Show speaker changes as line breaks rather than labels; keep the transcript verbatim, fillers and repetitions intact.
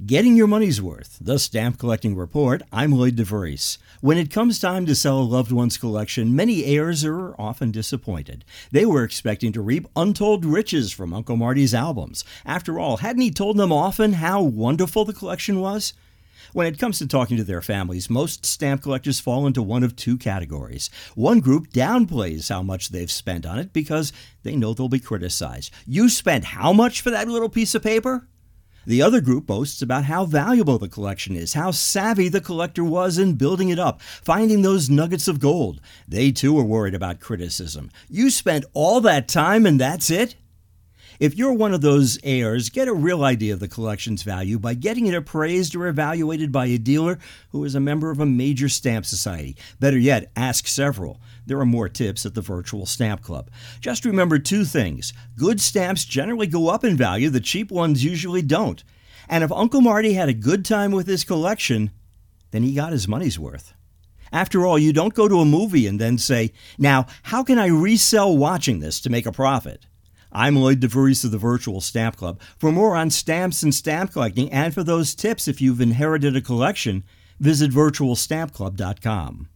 Getting your money's worth, the Stamp Collecting Report. I'm Lloyd DeVries. When it comes time to sell a loved one's collection, many heirs are often disappointed. They were expecting to reap untold riches from Uncle Marty's albums. After all, hadn't he told them often how wonderful the collection was? When it comes to talking to their families, most stamp collectors fall into one of two categories. One group downplays how much they've spent on it because they know they'll be criticized. You spent how much for that little piece of paper? The other group boasts about how valuable the collection is, how savvy the collector was in building it up, finding those nuggets of gold. They too are worried about criticism. You spent all that time and that's it? If you're one of those heirs, get a real idea of the collection's value by getting it appraised or evaluated by a dealer who is a member of a major stamp society. Better yet, ask several. There are more tips at the Virtual Stamp Club. Just remember two things. Good stamps generally go up in value, the cheap ones usually don't. And if Uncle Marty had a good time with his collection, then he got his money's worth. After all, you don't go to a movie and then say, "Now, how can I resell watching this to make a profit?" I'm Lloyd DeVries of the Virtual Stamp Club. For more on stamps and stamp collecting, and for those tips if you've inherited a collection, visit virtual stamp club dot com.